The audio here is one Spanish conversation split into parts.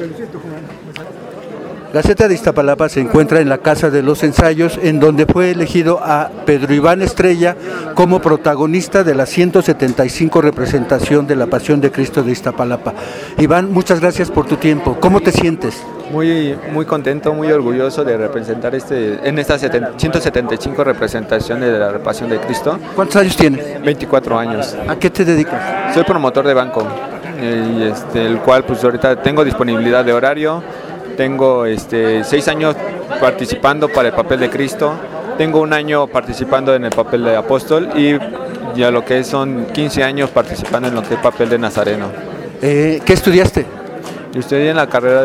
Gaceta de Iztapalapa se encuentra en la Casa de los Ensayos, en donde fue elegido a Pedro Iván Estrella como protagonista de la 175 representación de la Pasión de Cristo de Iztapalapa. Iván, muchas gracias por tu tiempo. ¿Cómo te sientes? Muy, muy contento, muy orgulloso de representar en esta 175 representaciones de la Pasión de Cristo. ¿Cuántos años tienes? 24 años. ¿A qué te dedicas? Soy promotor de banco, el cual pues ahorita tengo disponibilidad de horario. Tengo 6 años participando para el papel de Cristo, tengo 1 año participando en el papel de apóstol y ya lo que son 15 años participando en lo que es papel de nazareno. ¿Qué estudiaste? Yo estudié en la carrera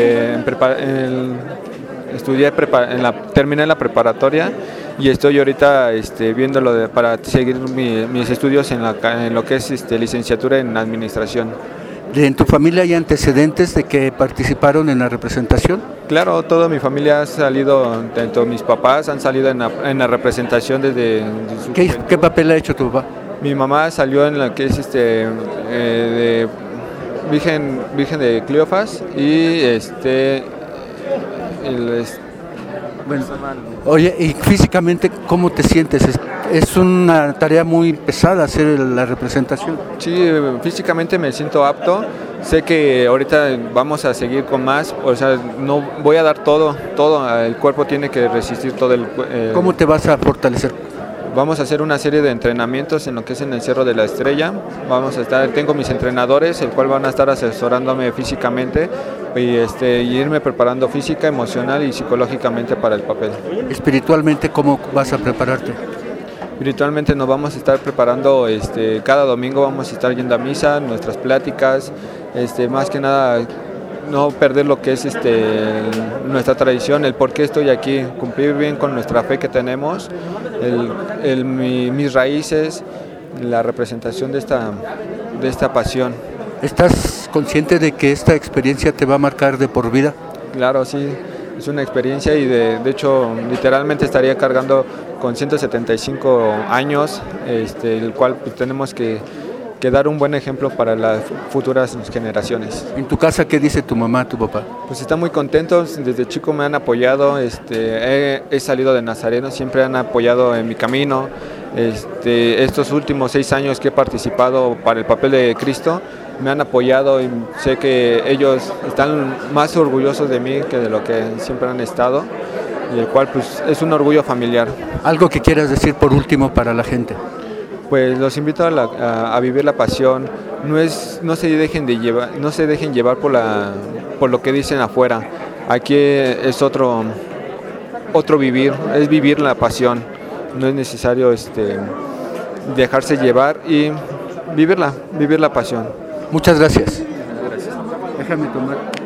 terminé la preparatoria y estoy ahorita viéndolo para seguir mis estudios en lo que es licenciatura en administración. ¿En tu familia hay antecedentes de que participaron en la representación? Claro, toda mi familia ha salido, tanto mis papás han salido en la representación desde su ¿Qué papel ha hecho tu papá? Mi mamá salió en la que es de Virgen de Cleofas y bueno, oye, y físicamente, ¿cómo te sientes? Es una tarea muy pesada hacer la representación. Sí, físicamente me siento apto. Sé que ahorita vamos a seguir con más, o sea, no voy a dar todo, el cuerpo tiene que resistir todo el. ¿Cómo te vas a fortalecer? Vamos a hacer una serie de entrenamientos en lo que es en el Cerro de la Estrella. Tengo mis entrenadores, el cual van a estar asesorándome físicamente y irme preparando física, emocional y psicológicamente para el papel. Espiritualmente, ¿cómo vas a prepararte? Espiritualmente nos vamos a estar preparando, cada domingo vamos a estar yendo a misa, nuestras pláticas, más que nada no perder lo que es nuestra tradición, el por qué estoy aquí, cumplir bien con nuestra fe que tenemos, mis raíces, la representación de esta pasión. ¿Estás consciente de que esta experiencia te va a marcar de por vida? Claro, sí, es una experiencia y de hecho literalmente estaría cargando con 175 años, el cual pues, tenemos que dar un buen ejemplo para las futuras generaciones. ¿En tu casa qué dice tu mamá, tu papá? Pues están muy contentos, desde chico me han apoyado, he salido de nazareno, siempre han apoyado en mi camino. Estos últimos 6 años que he participado para el papel de Cristo, me han apoyado y sé que ellos están más orgullosos de mí que de lo que siempre han estado, y el cual pues es un orgullo familiar. ¿Algo que quieras decir por último para la gente? Pues los invito a vivir la pasión, no se dejen llevar por lo que dicen afuera. Aquí es otro vivir, es vivir la pasión, no es necesario dejarse llevar y vivir la pasión. Muchas gracias. Gracias. Déjame tomar.